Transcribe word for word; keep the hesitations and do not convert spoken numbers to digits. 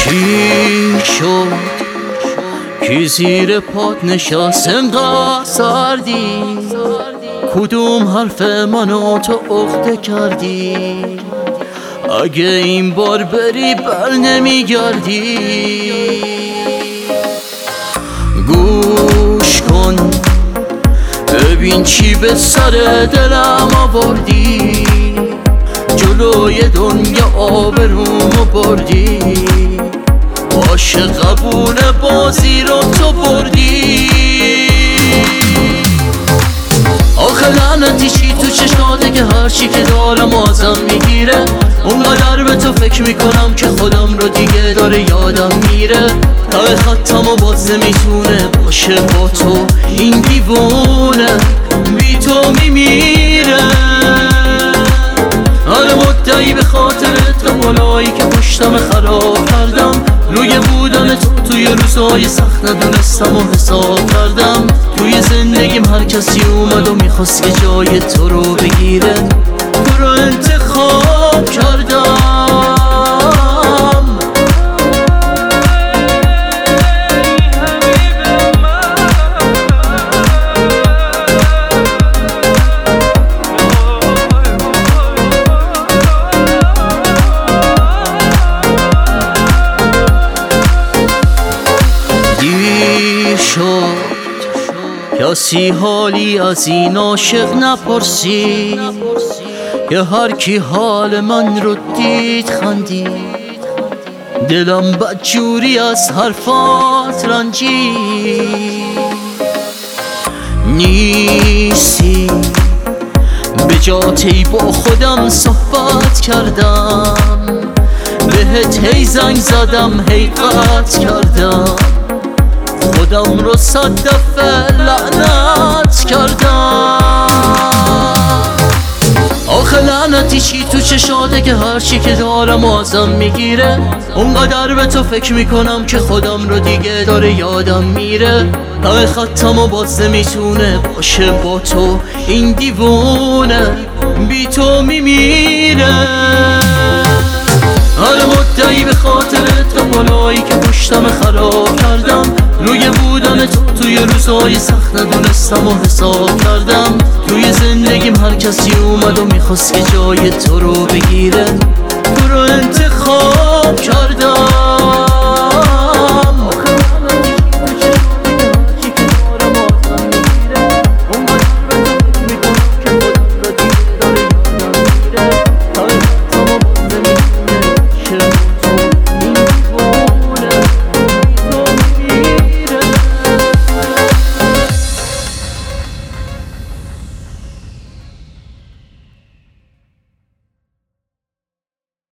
چی شد که زیر پات نشست انقدر سردی؟ کدوم حرف منو تو عقده کردی؟ اگه این بار بری بر نمیگردی. گوش کن ببین چی به سر دلم آوردی. جلوی دنیا آبرومو بردی. عاشق قبول بازی رو تو بردی. آخه لعنتی چی تو چشاته که هرچی که دارم ازم میگیره. اونقدر به تو فکر میکنم که خودم رو دیگه داره یادم میره. ته خطم و باز نمیتونه باشه با تو این دیوونه. بی تو میمیره. هر مدعی به خاطرت غلایی که پشتم خراب کردم. روی بودن تو توی روزهای سخت ندونستم و حساب کردم. توی زندگیم هر کسی اومد و میخواست که جای تو رو بگیره. تو رو انتخاب کردم. دیر شد کسی حالی از این عاشق نپرسید. که هر کی حال من رو دید خندید. دلم بدجوری از حرفات رنجید. نیستی به جاتی با خودم صحبت کردم. بهت هی زنگ زدم هی قطع کردم. خودم رو صد دفعه لعنت کردم. آخه لعنتی چی تو چشاته که هرچی که دارم ازم میگیره. اونقدر به تو فکر میکنم که خودم رو دیگه داره یادم میره. ته خطم و باز نمیتونه باشه با تو این دیوونه. بی تو میمیره. هر مدعی به خاطرت غلایی که پشتم خراب کردم. روی بودن تو توی روزهای سخت ندونستم و حساب کردم. توی زندگیم هر کسی اومد و میخواست که جای تو رو بگیره. تو رو انتخاب کردم.